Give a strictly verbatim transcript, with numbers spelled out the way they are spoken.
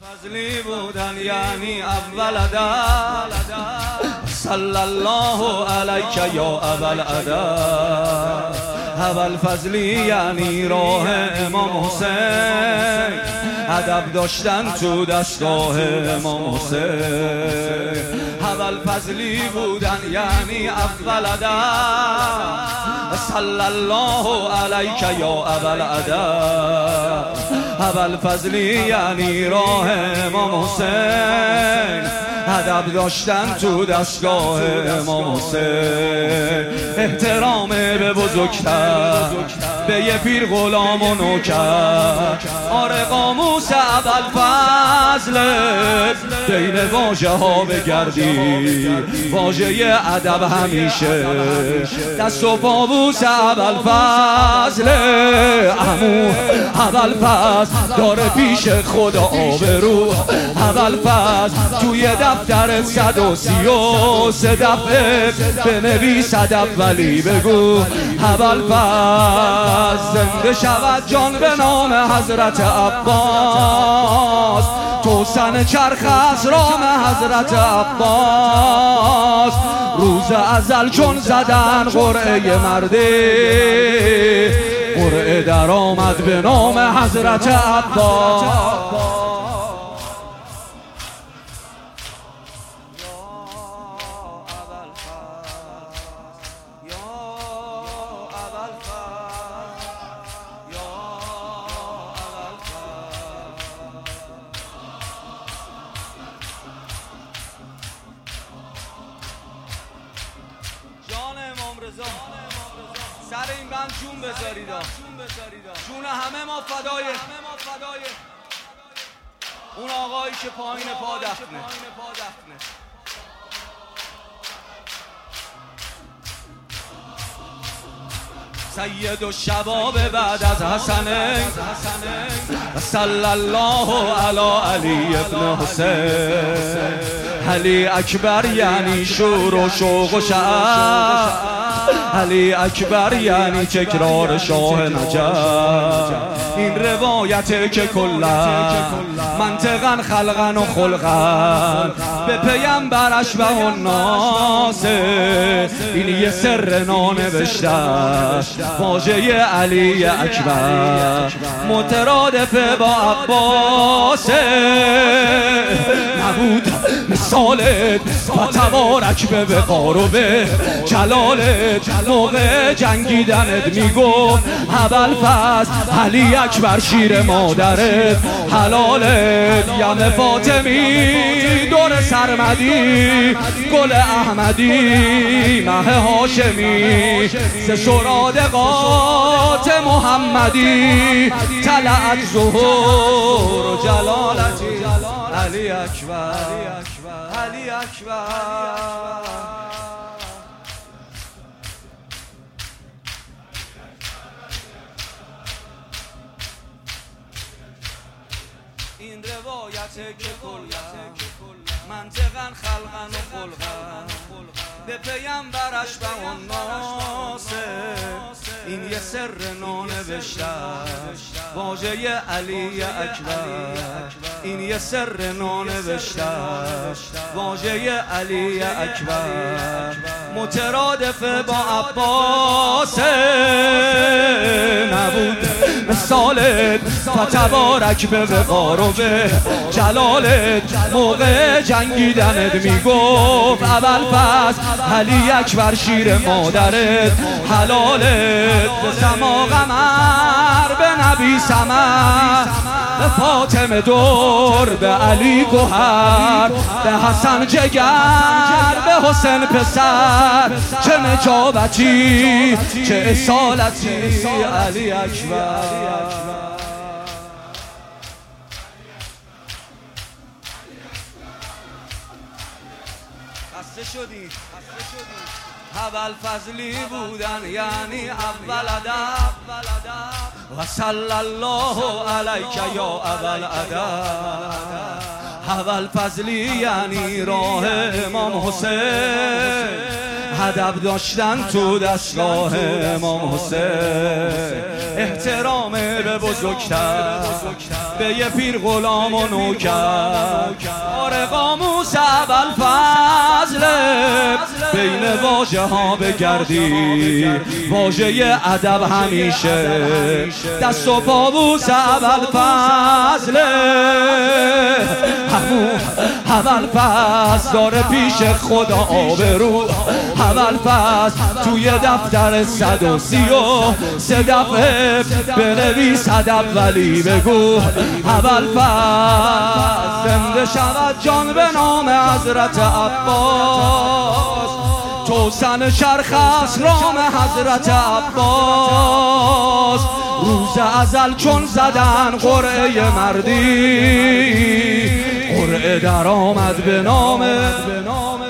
فضلی بودن یعنی اول ادب. صلی الله علیک یا اول ادب. اول فضلی یعنی راه امام حسین، ادب داشتن تو دستگاه امام حسین. اول فضلی بودن یعنی اول ادب. صلی الله علیک یا اول ادب. اول فضلی یعنی راه امام حسین، ادب داشتن تو دستگاه امام حسین. احترام به بزرگتر، به یه پیر غلام و نوکر. آره قاموس اول فضلت بین واژه ها بگردی، واژه ادب همیشه دست و پابوس اول فضل. عمو اول فضل داره پیش خدا آبرو. اول فضل توی دفتر صد و سی و سه دفعه بنویس ادب ولی بگو اول فضل. زنده شود جان به نام حضرت عباس، توسن چرخ از رام حضرت عباس. روز ازل چون زدن قرعه مردی، قرعه در آمد به نام حضرت عباس. سر این بند جون بذارید، جون همه ما فدای اون آقایی که پایین پا دفنه. سید و شباب بعد از حسنین، صلی الله علی علی ابن حسین. علی اکبر یعنی شور و شوق و شعر، علی اکبر یعنی تکرار شاه نجف. این روایته که کلا منطقاً خلقاً و خلقاً به پیامبرش و الناس. این یه سر نانوشته واژه علی اکبر مترادف با عباس. نبود مثالت و تبارک به وقار و به جلالت، موقع جنگیدنت میگفت اول فضل علی اکبر شیر مادرت حلالت. یم فاطمی دور سرمدی، گل احمدی مه هاشمی، سه سرادقات محمدی. طلعت ظهور و جلالتی علی اکبر، علی اکبر. این روایته که کلا منطقاً خلقاً و خلقاً به پیامبرش و الناس. این یه سر نانوشته واژه علی اکبر. این یه سر نانوشته واژه علی اکبر مترادف با عباس. نبود مثالت و تبارک به وقار و به جلالت، موقع جنگیدنت میگفت اول فضل علی اکبر شیر مادرت حلالت. به سما قمر، به نبی سمر، به فاطمه دور، به علی گوهر، به حسن جگر، به حسین پسر. چه نجابتی چه اصالتی علی اکبر. خسته شدی اول فضلی بودن یعنی اول ادب. و صلی الله علیک یا اول ادب. اول فضلی یعنی راه امام حسین، ادب داشتن تو دستگاه امام حسین، احترام به بزرگتر، به یه پیر غلام و نوکر، آره قاموس ابوالفضل، بین واژه ها بگردی واژه ادب همیشه دست و پابوس ابوالفضل، همون ابوالفضل داره پیش خدا آبرو، ابوالفضل توی دفتر صد و سی و سه دفعه بنویس ادب ولی بگو ابوالفضل زنده شود جان به نام حضرت عباس، توسن شرخ اسرام حضرت عباس، روز ازل چون زدن قرعه مردی، قرعه در آمد به نام